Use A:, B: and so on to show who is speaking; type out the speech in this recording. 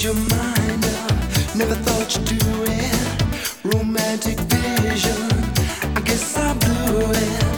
A: your mind up, never thought you'd do it. Romantic vision, I guess I blew it.